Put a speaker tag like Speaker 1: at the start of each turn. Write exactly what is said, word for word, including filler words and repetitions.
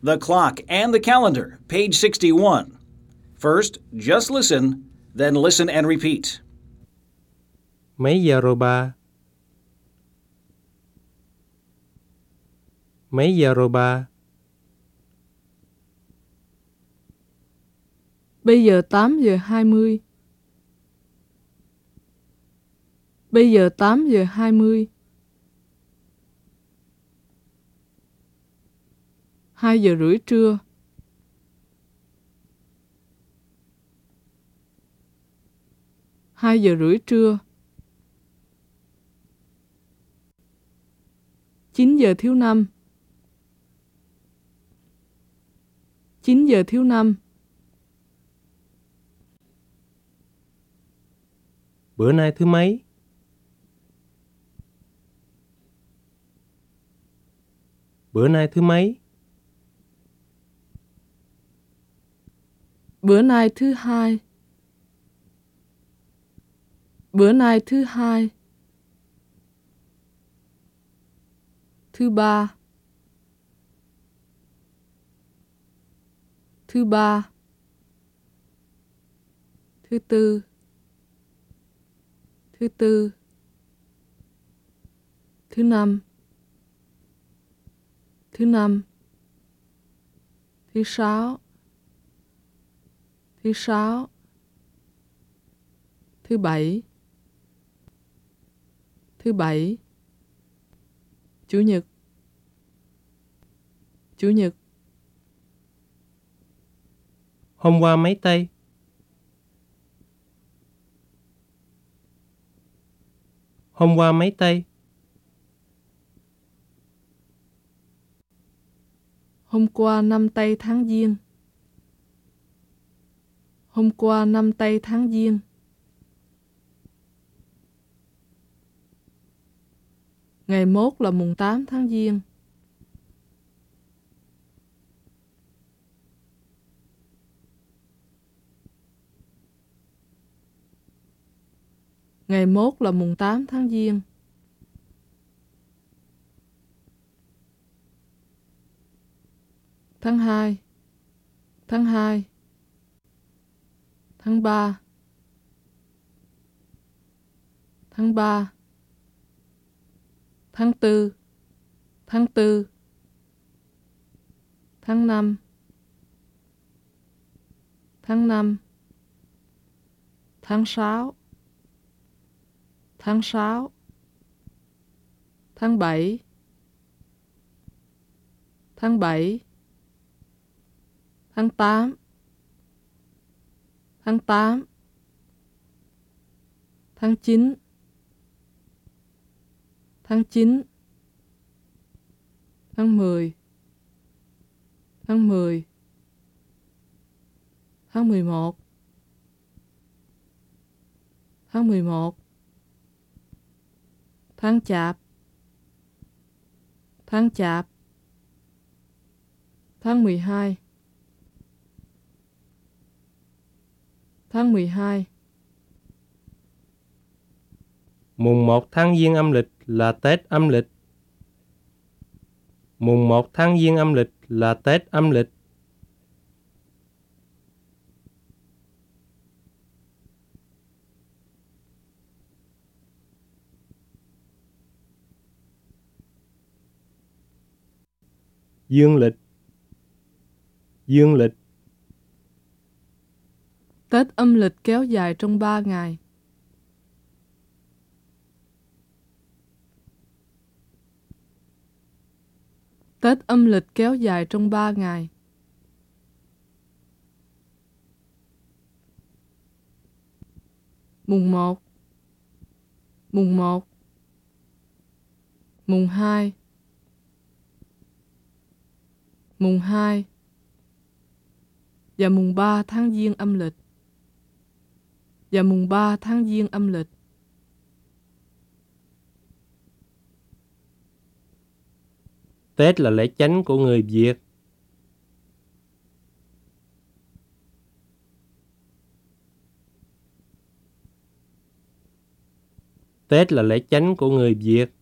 Speaker 1: The Clock and the Calendar, page sixty-one. First, just listen, then listen and repeat.
Speaker 2: Mấy giờ rồi bà? Mấy giờ rồi bà?
Speaker 3: Bây giờ tám giờ hai mươi. Bây giờ tám giờ hai mươi. Hai giờ rưỡi trưa. Hai giờ rưỡi trưa. Chín giờ thiếu năm. Chín giờ thiếu năm.
Speaker 2: Bữa nay thứ mấy? Bữa nay thứ mấy?
Speaker 3: Bữa nay thứ hai. Bữa nay thứ hai. Thứ ba. Thứ ba. Thứ tư. Thứ tư. Thứ năm. Thứ năm. Thứ sáu. Thứ sáu. Thứ bảy. Thứ bảy. Chủ nhật. Chủ nhật.
Speaker 2: Hôm qua mấy tây? Hôm qua mấy tây?
Speaker 3: Hôm qua năm tây tháng Giêng. Hôm qua năm tây tháng Giêng. Ngày mốt là mùng tám tháng Giêng. Ngày mốt là mùng tám tháng Giêng. Tháng hai. Tháng hai. Tháng ba. Tháng ba. Tháng tư. Tháng tư. Tháng năm. Tháng năm. Tháng sáu. Tháng sáu. Tháng bảy. Tháng bảy. Tháng tám. Tháng tám. Tháng chín. Tháng chín. Tháng mười. Tháng mười. Tháng mười một. Tháng mười một. Tháng chạp. Tháng chạp. Tháng mười hai. Tháng mười hai.
Speaker 2: Mùng một tháng Giêng âm lịch là Tết âm lịch. Mùng một tháng Giêng âm lịch là Tết âm lịch. Dương lịch. Dương lịch.
Speaker 3: Tết âm lịch kéo dài trong ba ngày. Tết âm lịch kéo dài trong ba ngày. Mùng một. Mùng một. Mùng hai. Mùng hai. Và mùng ba tháng Giêng âm lịch. Và mùng ba tháng Giêng âm lịch.
Speaker 2: Tết là lễ chánh của người Việt. Tết là lễ chánh của người Việt.